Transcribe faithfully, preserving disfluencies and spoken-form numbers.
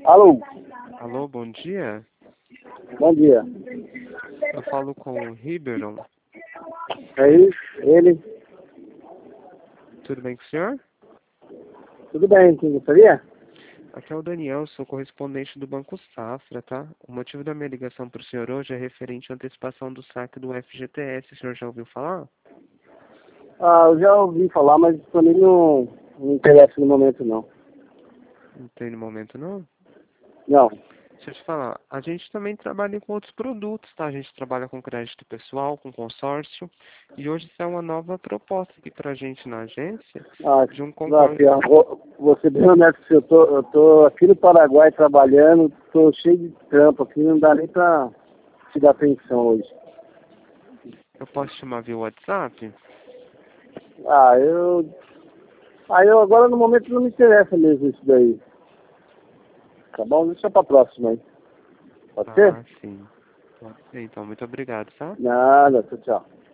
Alô, Alô, bom dia. bom dia. Eu falo com o Riberon. É isso, ele. Tudo bem com o senhor? Tudo bem, quem gostaria? Aqui é o Daniel, sou correspondente do Banco Safra, tá? O motivo da minha ligação para o senhor hoje é referente à antecipação do saque do F G T S. O senhor já ouviu falar? Ah, eu já ouvi falar, mas pra mim não, não interessa no momento não. Não tem no momento, não? Não. Deixa eu te falar, a gente também trabalha com outros produtos, tá? A gente trabalha com crédito pessoal, com consórcio, e hoje isso é uma nova proposta aqui pra gente na agência, Ah, de um não, concorrente. aqui, ó, vou, vou ser bem honesto, eu tô, eu tô aqui no Paraguai trabalhando, tô cheio de trampo aqui, não dá nem pra te dar atenção hoje. Eu posso te chamar via WhatsApp? Ah, eu. Ah, eu agora no momento não me interessa mesmo isso daí. Tá bom? Deixa pra próxima aí. Pode ser? Ah, sim. Pode ser, então. Muito obrigado, tá? Nada, tchau, tchau.